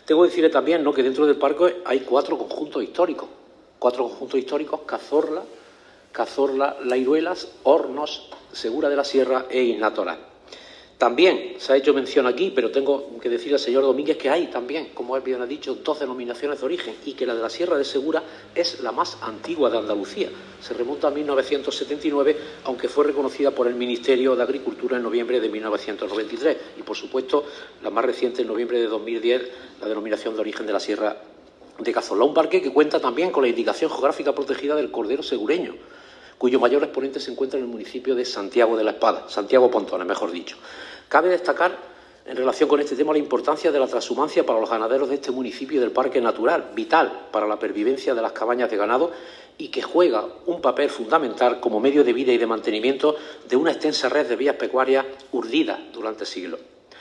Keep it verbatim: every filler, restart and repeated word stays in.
Tengo que decirle también, ¿no?, que dentro del parque hay cuatro conjuntos históricos, cuatro conjuntos históricos: Cazorla, Cazorla, La Iruelas, Hornos, Segura de la Sierra e Isnatoral. También se ha hecho mención aquí, pero tengo que decirle al señor Domínguez que hay también, como él bien ha dicho, dos denominaciones de origen, y que la de la Sierra de Segura es la más antigua de Andalucía. Se remonta a mil novecientos setenta y nueve, aunque fue reconocida por el Ministerio de Agricultura en noviembre de mil novecientos noventa y tres. Y, por supuesto, la más reciente, en noviembre de dos mil diez, la denominación de origen de la Sierra de Cazorla. Un parque que cuenta también con la indicación geográfica protegida del Cordero Segureño, cuyo mayor exponente se encuentra en el municipio de Santiago de la Espada, Santiago Pontones, mejor dicho. Cabe destacar, en relación con este tema, la importancia de la transhumancia para los ganaderos de este municipio y del parque natural, vital para la pervivencia de las cabañas de ganado, y que juega un papel fundamental como medio de vida y de mantenimiento de una extensa red de vías pecuarias urdidas durante siglos.